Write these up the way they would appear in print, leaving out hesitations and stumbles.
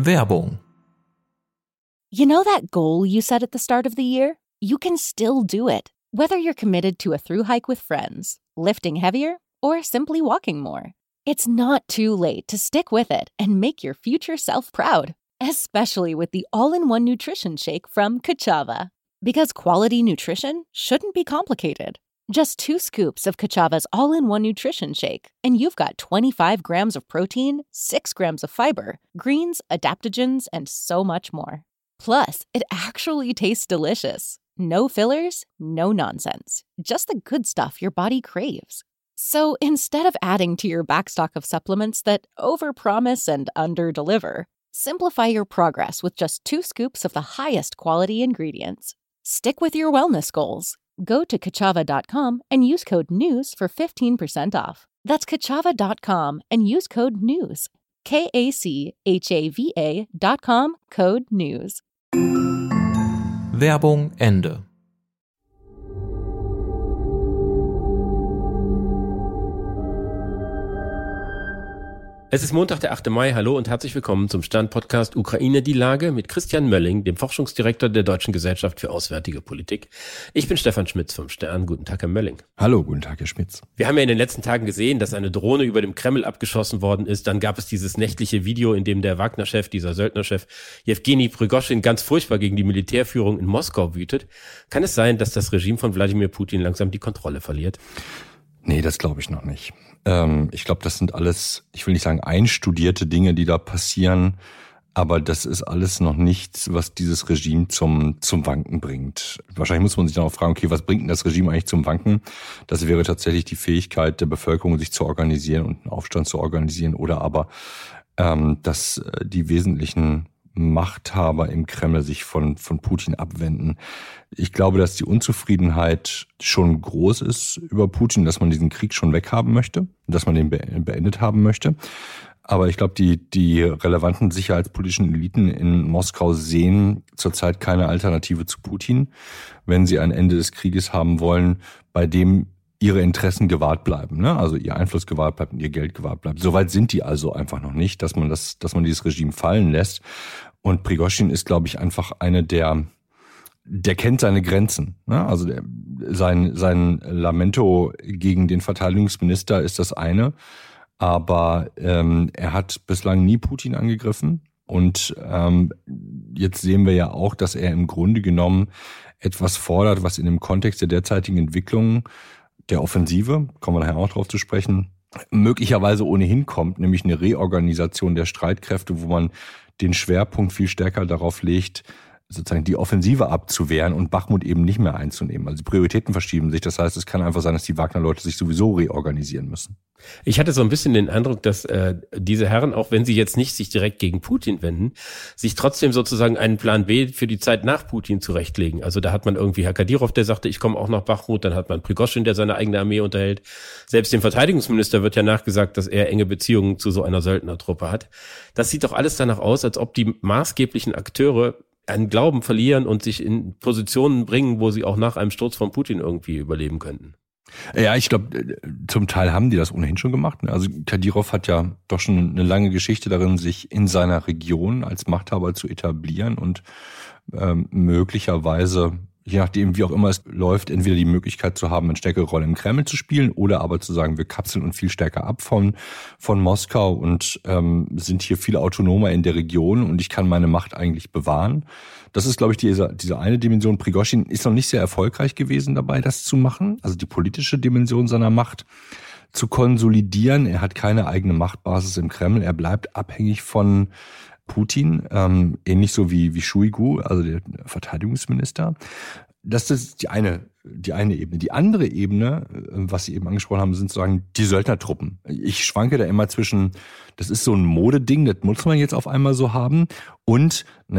Werbung. You know that goal you set at the start of the year? You can still do it, whether you're committed to a thru hike with friends, lifting heavier, or simply walking more. It's not too late to stick with it and make your future self proud, especially with the all-in-one nutrition shake from Ka'Chava. Because quality nutrition shouldn't be complicated. Just 2 scoops of Ka'Chava's all-in-one nutrition shake, and you've got 25 grams of protein, 6 grams of fiber, greens, adaptogens, and so much more. Plus, it actually tastes delicious. No fillers, no nonsense. Just the good stuff your body craves. So instead of adding to your backstock of supplements that overpromise and underdeliver, simplify your progress with just 2 scoops of the highest quality ingredients. Stick with your wellness goals. Go to Ka'Chava.com and use code NEWS for 15% off. That's Ka'Chava.com and use code NEWS. KACHAVA.com, code NEWS. Werbung Ende. Es ist Montag, der 8. Mai. Hallo und herzlich willkommen zum Stern-Podcast Ukraine die Lage mit Christian Mölling, dem Forschungsdirektor der Deutschen Gesellschaft für Auswärtige Politik. Ich bin Stefan Schmitz vom Stern. Guten Tag, Herr Mölling. Hallo, guten Tag, Herr Schmitz. Wir haben ja in den letzten Tagen gesehen, dass eine Drohne über dem Kreml abgeschossen worden ist. Dann gab es dieses nächtliche Video, in dem der Wagner-Chef, dieser Söldnerchef Jewgeni Prigoschin ganz furchtbar gegen die Militärführung in Moskau wütet. Kann es sein, dass das Regime von Wladimir Putin langsam die Kontrolle verliert? Nee, das glaube ich noch nicht. Ich glaube, das sind alles, ich will nicht sagen einstudierte Dinge, die da passieren, aber das ist alles noch nichts, was dieses Regime zum Wanken bringt. Wahrscheinlich muss man sich dann auch fragen, okay, was bringt denn das Regime eigentlich zum Wanken? Das wäre tatsächlich die Fähigkeit der Bevölkerung, sich zu organisieren und einen Aufstand zu organisieren, oder aber, dass die wesentlichen Machthaber im Kreml sich von Putin abwenden. Ich glaube, dass die Unzufriedenheit schon groß ist über Putin, dass man diesen Krieg schon weghaben möchte, dass man den beendet haben möchte. Aber ich glaube, die relevanten sicherheitspolitischen Eliten in Moskau sehen zurzeit keine Alternative zu Putin, wenn sie ein Ende des Krieges haben wollen, bei dem ihre Interessen gewahrt bleiben, ne? Also ihr Einfluss gewahrt bleibt und ihr Geld gewahrt bleibt. Soweit sind die also einfach noch nicht, dass man dieses Regime fallen lässt. Und Prigoschin ist, glaube ich, einfach einer, der kennt seine Grenzen, ne? Also sein Lamento gegen den Verteidigungsminister ist das eine, aber er hat bislang nie Putin angegriffen. Und jetzt sehen wir ja auch, dass er im Grunde genommen etwas fordert, was in dem Kontext der derzeitigen Entwicklung der Offensive, kommen wir nachher auch drauf zu sprechen, möglicherweise ohnehin kommt, nämlich eine Reorganisation der Streitkräfte, wo man den Schwerpunkt viel stärker darauf legt, sozusagen die Offensive abzuwehren und Bachmut eben nicht mehr einzunehmen. Also die Prioritäten verschieben sich. Das heißt, es kann einfach sein, dass die Wagner-Leute sich sowieso reorganisieren müssen. Ich hatte so ein bisschen den Eindruck, dass diese Herren, auch wenn sie jetzt nicht sich direkt gegen Putin wenden, sich trotzdem sozusagen einen Plan B für die Zeit nach Putin zurechtlegen. Also da hat man irgendwie Herr Kadyrov, der sagte, ich komme auch nach Bachmut, dann hat man Prigoschin, der seine eigene Armee unterhält. Selbst dem Verteidigungsminister wird ja nachgesagt, dass er enge Beziehungen zu so einer Söldnertruppe hat. Das sieht doch alles danach aus, als ob die maßgeblichen Akteure einen Glauben verlieren und sich in Positionen bringen, wo sie auch nach einem Sturz von Putin irgendwie überleben könnten. Ja, ich glaube, zum Teil haben die das ohnehin schon gemacht. Also Kadyrov hat ja doch schon eine lange Geschichte darin, sich in seiner Region als Machthaber zu etablieren und möglicherweise, je nachdem wie auch immer es läuft, entweder die Möglichkeit zu haben, eine stärkere Rolle im Kreml zu spielen oder aber zu sagen, wir kapseln uns viel stärker ab von Moskau und sind hier viel autonomer in der Region und ich kann meine Macht eigentlich bewahren. Das ist, glaube ich, diese eine Dimension. Prigoschin ist noch nicht sehr erfolgreich gewesen dabei, das zu machen, also die politische Dimension seiner Macht zu konsolidieren. Er hat keine eigene Machtbasis im Kreml, er bleibt abhängig von Putin, ähnlich so wie Shoigu, also der Verteidigungsminister. Das ist die eine Ebene. Die andere Ebene, was Sie eben angesprochen haben, sind sozusagen die Söldnertruppen. Ich schwanke da immer zwischen, das ist so ein Modeding, das muss man jetzt auf einmal so haben, und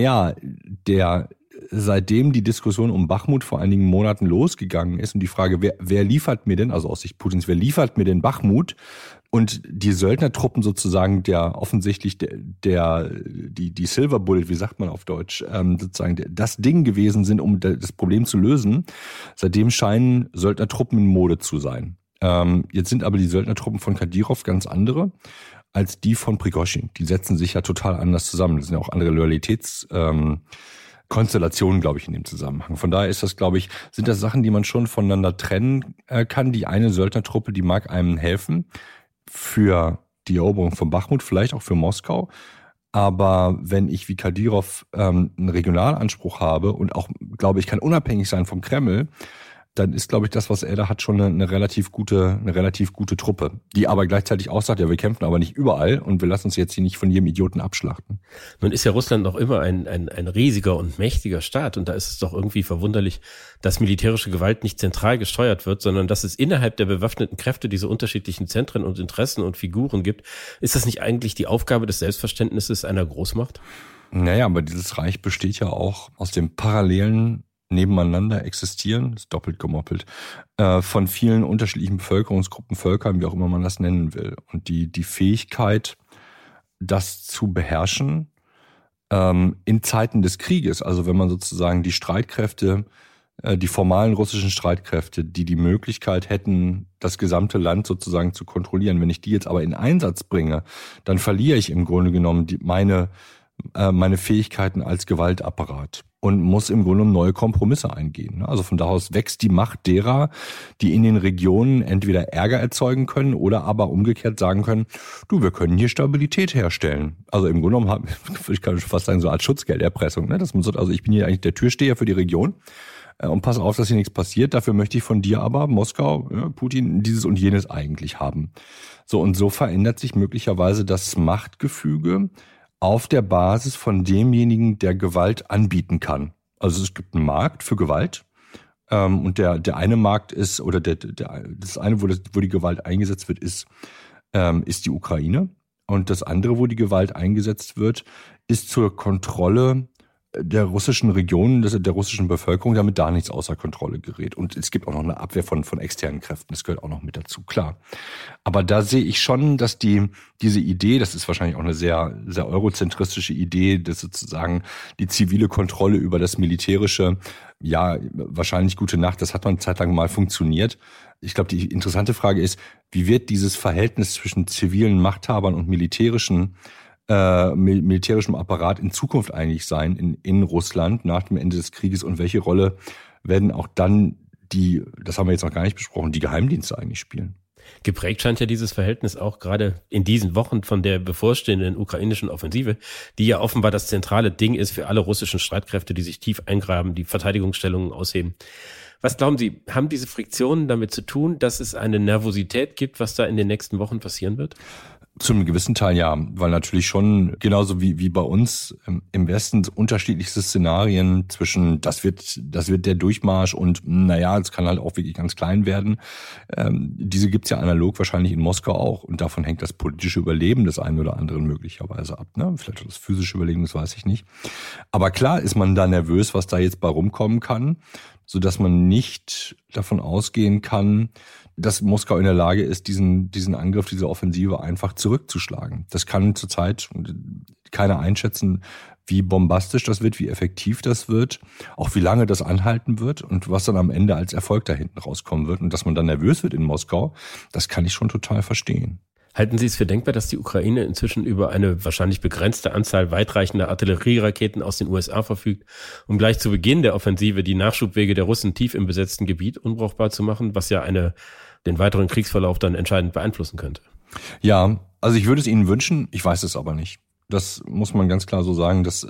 seitdem die Diskussion um Bachmut vor einigen Monaten losgegangen ist und die Frage, wer liefert mir denn, also aus Sicht Putins, wer liefert mir denn Bachmut? Und die Söldnertruppen sozusagen offensichtlich die Silver Bullet, wie sagt man auf Deutsch, sozusagen das Ding gewesen sind, um das Problem zu lösen. Seitdem scheinen Söldnertruppen in Mode zu sein. Jetzt sind aber die Söldnertruppen von Kadyrov ganz andere. als die von Prigoschin. Die setzen sich ja total anders zusammen. Das sind ja auch andere Loyalitätskonstellationen, glaube ich, in dem Zusammenhang. Von daher ist das, glaube ich, sind das Sachen, die man schon voneinander trennen kann. Die eine Söldnertruppe, die mag einem helfen für die Eroberung von Bachmut, vielleicht auch für Moskau. Aber wenn ich wie Kadyrov einen Regionalanspruch habe und auch, glaube ich, kann unabhängig sein vom Kreml, dann ist, glaube ich, das, was er da hat, schon eine relativ gute Truppe, die aber gleichzeitig auch sagt, ja, wir kämpfen aber nicht überall und wir lassen uns jetzt hier nicht von jedem Idioten abschlachten. Nun ist ja Russland noch immer ein riesiger und mächtiger Staat und da ist es doch irgendwie verwunderlich, dass militärische Gewalt nicht zentral gesteuert wird, sondern dass es innerhalb der bewaffneten Kräfte diese unterschiedlichen Zentren und Interessen und Figuren gibt. Ist das nicht eigentlich die Aufgabe des Selbstverständnisses einer Großmacht? Naja, aber dieses Reich besteht ja auch aus dem parallelen nebeneinander existieren, ist doppelt gemoppelt, von vielen unterschiedlichen Bevölkerungsgruppen, Völkern, wie auch immer man das nennen will. Und die Fähigkeit, das zu beherrschen, in Zeiten des Krieges, also wenn man sozusagen die Streitkräfte, die formalen russischen Streitkräfte, die Möglichkeit hätten, das gesamte Land sozusagen zu kontrollieren, wenn ich die jetzt aber in Einsatz bringe, dann verliere ich im Grunde genommen meine Fähigkeiten als Gewaltapparat und muss im Grunde genommen neue Kompromisse eingehen. Also von da aus wächst die Macht derer, die in den Regionen entweder Ärger erzeugen können oder aber umgekehrt sagen können, du, wir können hier Stabilität herstellen. Also im Grunde genommen, ich kann schon fast sagen, so eine Art Schutzgelderpressung. Ne? Dass man sagt, also ich bin hier eigentlich der Türsteher für die Region und pass auf, dass hier nichts passiert. Dafür möchte ich von dir aber, Moskau, Putin, dieses und jenes eigentlich haben. So, und so verändert sich möglicherweise das Machtgefüge auf der Basis von demjenigen, der Gewalt anbieten kann. Also es gibt einen Markt für Gewalt und der eine Markt ist, oder das eine, wo die Gewalt eingesetzt wird, ist die Ukraine. Und das andere, wo die Gewalt eingesetzt wird, ist zur Kontrolle der russischen Regionen, der russischen Bevölkerung, damit da nichts außer Kontrolle gerät. Und es gibt auch noch eine Abwehr von externen Kräften. Das gehört auch noch mit dazu, klar. Aber da sehe ich schon, dass diese Idee, das ist wahrscheinlich auch eine sehr, sehr eurozentristische Idee, dass sozusagen die zivile Kontrolle über das Militärische, ja, wahrscheinlich gute Nacht, das hat man eine Zeit lang mal funktioniert. Ich glaube, die interessante Frage ist, wie wird dieses Verhältnis zwischen zivilen Machthabern und militärischem Apparat in Zukunft eigentlich sein in Russland nach dem Ende des Krieges und welche Rolle werden auch dann das haben wir jetzt noch gar nicht besprochen, die Geheimdienste eigentlich spielen? Geprägt scheint ja dieses Verhältnis auch gerade in diesen Wochen von der bevorstehenden ukrainischen Offensive, die ja offenbar das zentrale Ding ist für alle russischen Streitkräfte, die sich tief eingraben, die Verteidigungsstellungen ausheben. Was glauben Sie, haben diese Friktionen damit zu tun, dass es eine Nervosität gibt, was da in den nächsten Wochen passieren wird? Zu einem gewissen Teil ja, weil natürlich schon genauso wie bei uns im Westen unterschiedlichste Szenarien zwischen das wird der Durchmarsch und naja, es kann halt auch wirklich ganz klein werden. Diese gibt's ja analog wahrscheinlich in Moskau auch und davon hängt das politische Überleben des einen oder anderen möglicherweise ab. Ne? Vielleicht das physische Überleben, das weiß ich nicht. Aber klar ist man da nervös, was da jetzt bei rumkommen kann, sodass man nicht davon ausgehen kann, dass Moskau in der Lage ist, diesen Angriff, diese Offensive einfach zurückzuschlagen. Das kann zurzeit keiner einschätzen, wie bombastisch das wird, wie effektiv das wird, auch wie lange das anhalten wird und was dann am Ende als Erfolg da hinten rauskommen wird. Und dass man dann nervös wird in Moskau, das kann ich schon total verstehen. Halten Sie es für denkbar, dass die Ukraine inzwischen über eine wahrscheinlich begrenzte Anzahl weitreichender Artillerieraketen aus den USA verfügt, um gleich zu Beginn der Offensive die Nachschubwege der Russen tief im besetzten Gebiet unbrauchbar zu machen, was ja den weiteren Kriegsverlauf dann entscheidend beeinflussen könnte? Ja, also ich würde es Ihnen wünschen, ich weiß es aber nicht. Das muss man ganz klar so sagen, dass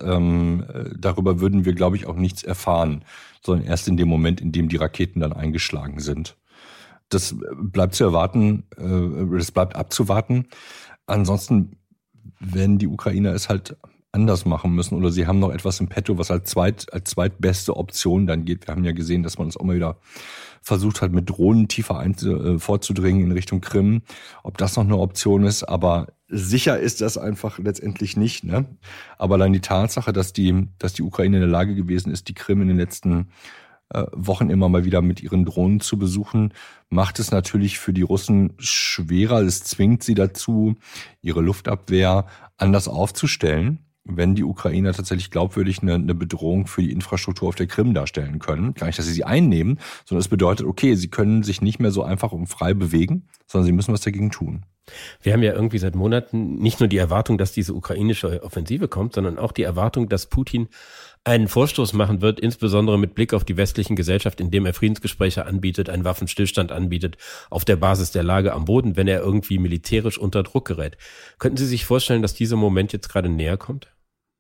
darüber würden wir, glaube ich, auch nichts erfahren, sondern erst in dem Moment, in dem die Raketen dann eingeschlagen sind. Das bleibt zu erwarten, das bleibt abzuwarten. Ansonsten werden die Ukrainer es halt anders machen müssen oder sie haben noch etwas im Petto, was als zweitbeste Option dann geht. Wir haben ja gesehen, dass man es auch mal wieder versucht hat, mit Drohnen tiefer vorzudringen in Richtung Krim. Ob das noch eine Option ist, aber sicher ist das einfach letztendlich nicht. Ne? Aber allein die Tatsache, dass die Ukraine in der Lage gewesen ist, die Krim in den letzten Wochen immer mal wieder mit ihren Drohnen zu besuchen, macht es natürlich für die Russen schwerer. Es zwingt sie dazu, ihre Luftabwehr anders aufzustellen, wenn die Ukrainer tatsächlich glaubwürdig eine Bedrohung für die Infrastruktur auf der Krim darstellen können. Gar nicht, dass sie einnehmen, sondern es bedeutet, okay, sie können sich nicht mehr so einfach und frei bewegen, sondern sie müssen was dagegen tun. Wir haben ja irgendwie seit Monaten nicht nur die Erwartung, dass diese ukrainische Offensive kommt, sondern auch die Erwartung, dass Putin einen Vorstoß machen wird, insbesondere mit Blick auf die westlichen Gesellschaft, indem er Friedensgespräche anbietet, einen Waffenstillstand anbietet, auf der Basis der Lage am Boden, wenn er irgendwie militärisch unter Druck gerät. Könnten Sie sich vorstellen, dass dieser Moment jetzt gerade näher kommt?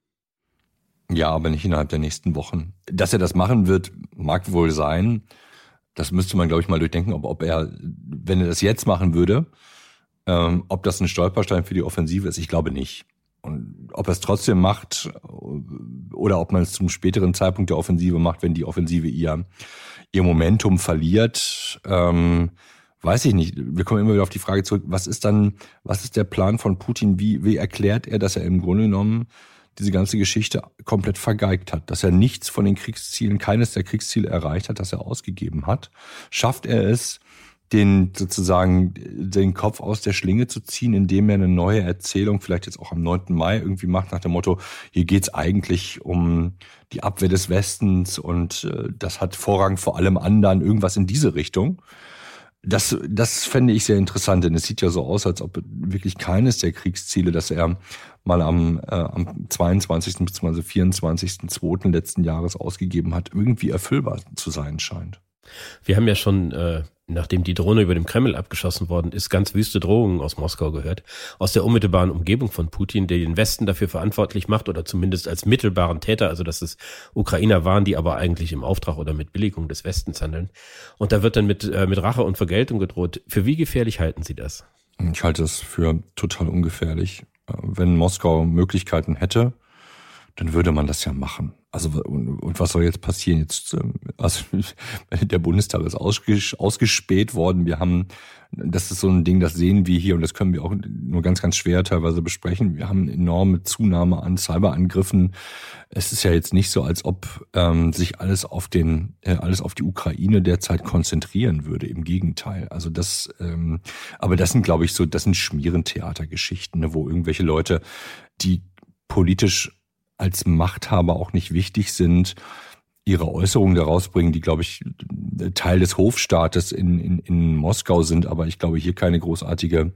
Ja, aber nicht innerhalb der nächsten Wochen. Dass er das machen wird, mag wohl sein. Das müsste man, glaube ich, mal durchdenken, ob er, wenn er das jetzt machen würde, ob das ein Stolperstein für die Offensive ist. Ich glaube nicht. Und ob er es trotzdem macht oder ob man es zum späteren Zeitpunkt der Offensive macht, wenn die Offensive ihr Momentum verliert, weiß ich nicht. Wir kommen immer wieder auf die Frage zurück, was ist der Plan von Putin? Wie erklärt er, dass er im Grunde genommen diese ganze Geschichte komplett vergeigt hat, dass er nichts von den Kriegszielen, keines der Kriegsziele erreicht hat, das er ausgegeben hat? Schafft er es, den Kopf aus der Schlinge zu ziehen, indem er eine neue Erzählung vielleicht jetzt auch am 9. Mai irgendwie macht, nach dem Motto, hier geht's eigentlich um die Abwehr des Westens und das hat Vorrang vor allem anderen, irgendwas in diese Richtung. Das fände ich sehr interessant, denn es sieht ja so aus, als ob wirklich keines der Kriegsziele, das er mal am 22. bzw. 24.2. letzten Jahres ausgegeben hat, irgendwie erfüllbar zu sein scheint. Wir haben ja schon, nachdem die Drohne über dem Kreml abgeschossen worden ist, ganz wüste Drohungen aus Moskau gehört, aus der unmittelbaren Umgebung von Putin, der den Westen dafür verantwortlich macht oder zumindest als mittelbaren Täter, also dass es Ukrainer waren, die aber eigentlich im Auftrag oder mit Billigung des Westens handeln. Und da wird dann mit Rache und Vergeltung gedroht. Für wie gefährlich halten Sie das? Ich halte es für total ungefährlich. Wenn Moskau Möglichkeiten hätte, dann würde man das ja machen. Also und was soll jetzt passieren? Jetzt, also der Bundestag ist ausgespäht worden. Das ist so ein Ding, das sehen wir hier und das können wir auch nur ganz, ganz schwer teilweise besprechen. Wir haben eine enorme Zunahme an Cyberangriffen. Es ist ja jetzt nicht so, als ob sich alles auf die Ukraine derzeit konzentrieren würde. Im Gegenteil. Also aber das sind, glaube ich, das sind Schmierentheatergeschichten, ne, wo irgendwelche Leute, die politisch als Machthaber auch nicht wichtig sind, ihre Äußerungen daraus bringen, die, glaube ich, Teil des Hofstaates in Moskau sind, aber ich glaube, hier keine großartige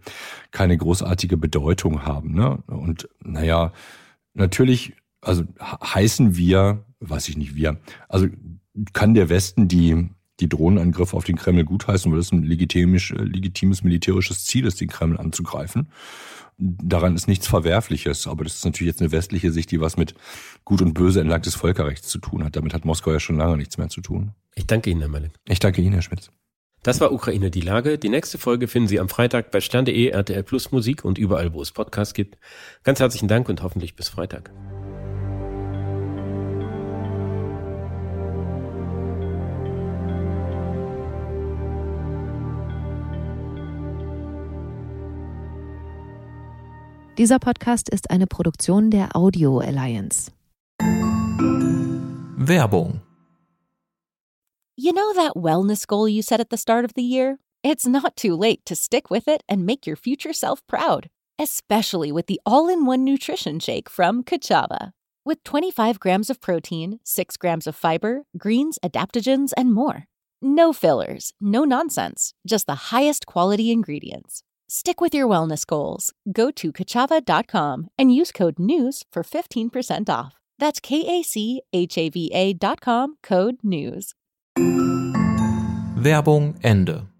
Bedeutung haben. Ne? Und naja, natürlich, also heißen wir, weiß ich nicht, also kann der Westen die Drohnenangriffe auf den Kreml gutheißen, weil das ein legitimes militärisches Ziel ist, den Kreml anzugreifen. Daran ist nichts Verwerfliches, aber das ist natürlich jetzt eine westliche Sicht, die was mit Gut und Böse entlang des Völkerrechts zu tun hat. Damit hat Moskau ja schon lange nichts mehr zu tun. Ich danke Ihnen, Herr Malin. Ich danke Ihnen, Herr Schmitz. Das war Ukraine die Lage. Die nächste Folge finden Sie am Freitag bei stern.de, RTL Plus Musik und überall, wo es Podcasts gibt. Ganz herzlichen Dank und hoffentlich bis Freitag. Dieser Podcast ist eine Produktion der Audio Alliance. Werbung. You know that wellness goal you set at the start of the year? It's not too late to stick with it and make your future self proud, especially with the all-in-one nutrition shake from Kachava. With 25 grams of protein, 6 grams of fiber, greens, adaptogens, and more. No fillers, no nonsense, just the highest quality ingredients. Stick with your wellness goals. Go to Kachava.com and use code NEWS for 15% off. That's KACHAVA.com, code NEWS. Werbung Ende.